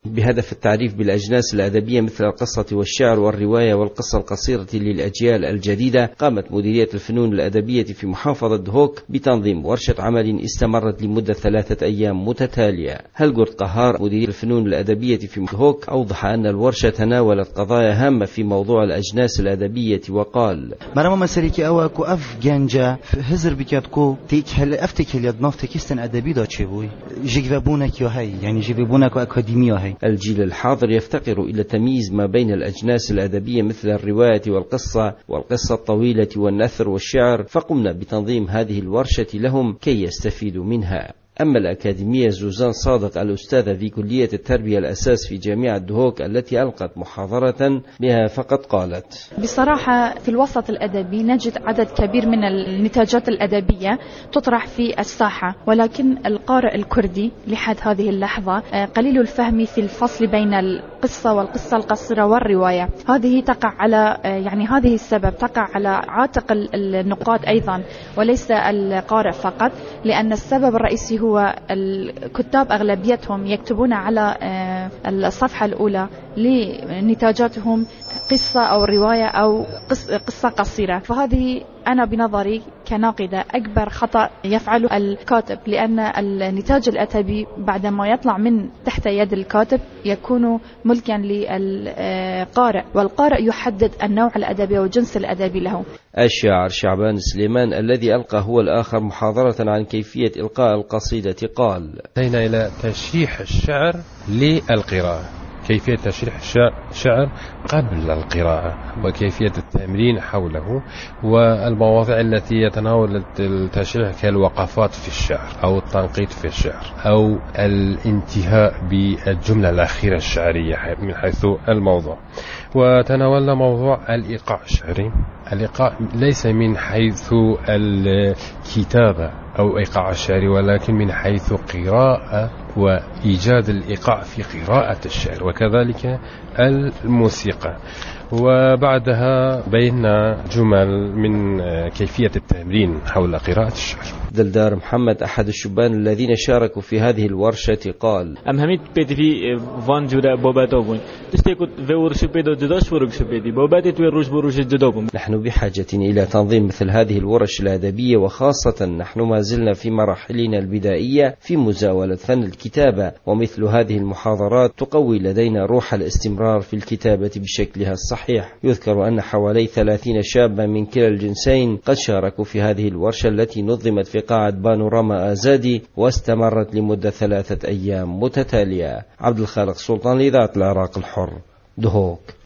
بهدف التعريف بالأجناس الأدبية مثل القصة والشعر والرواية والقصة القصيرة للأجيال الجديدة، قامت مديرية الفنون الأدبية في محافظة دهوك بتنظيم ورشة عمل استمرت لمدة 3 أيام متتالية. هلقرد قهار مديرية الفنون الأدبية في دهوك أوضح أن الورشة تناولت قضايا هامة في موضوع الأجناس الأدبية وقال: مرام مسيركي أواكو أف جنجا هزر بكاتكو تيكل أفتك اليدناف تكستن أدبي دا تشيبوي جيبونك يهي يعني جيبونك أكاديمية هي. الجيل الحاضر يفتقر إلى التمييز ما بين الأجناس الأدبية مثل الرواية والقصة الطويلة والنثر والشعر، فقمنا بتنظيم هذه الورشة لهم كي يستفيدوا منها. أما الأكاديمية زوزان صادق الأستاذة في كلية التربية الأساس في جامعة دهوك التي ألقت محاضرة بها فقد قالت: بصراحة في الوسط الأدبي نجد عدد كبير من النتاجات الأدبية تطرح في الساحة، ولكن القارئ الكردي لحد هذه اللحظة قليل الفهم في الفصل بين القصة والقصة القصيرة والرواية. هذه تقع على هذه السبب تقع على عاتق النقاد أيضا وليس القارئ فقط، لأن السبب الرئيسي هو الكتاب أغلبيتهم يكتبون على الصفحة الأولى لنتاجاتهم قصة أو رواية أو قصة قصيرة. فهذه أنا بنظري كناقدة أكبر خطأ يفعله الكاتب، لأن النتاج الأدبي بعدما يطلع من تحت يد الكاتب يكون ملكا للقارئ، والقارئ يحدد النوع الأدبي والجنس الأدبي له. الشاعر شعبان سليمان الذي ألقى هو الآخر محاضرة عن كيفية إلقاء القصيدة قال: أتينا إلى تشريح الشعر للقراءة، كيفية تشريح الشعر قبل القراءة وكيفية التمرين حوله، والمواضيع التي يتناول التشريح كالوقفات في الشعر أو التنقيط في الشعر أو الانتهاء بالجملة الأخيرة الشعرية من حيث الموضوع. وتناولنا موضوع الإيقاع الشعري. الإيقاع ليس من حيث الكتابة أو إيقاع الشعر، ولكن من حيث قراءة وإيجاد الإيقاع في قراءة الشعر، وكذلك الموسيقى. وبعدها بينا جمل من كيفية التمرين حول قراءة الشعر. دلدار محمد أحد الشبان الذين شاركوا في هذه الورشة قال: همین پدوی وان جوره بابت آبون دسته کد ورش پیدا جداش ورش پیدی بابت توی روش جدا بون. نحن بحاجة إلى تنظيم مثل هذه الورش الأدبية، وخاصة نحن ما زلنا في مراحلنا البدائية في مزاولة فن الكتابة، ومثل هذه المحاضرات تقوي لدينا روح الاستمرار في الكتابة بشكلها الصحيح. يذكر أن حوالي 30 شابا من كلا الجنسين قد شاركوا في هذه الورشة التي نظمت في قاعة بانوراما آزادي واستمرت لمدة 3 أيام متتالية. عبد الخالق سلطان لإذاعة العراق الحر، دهوك.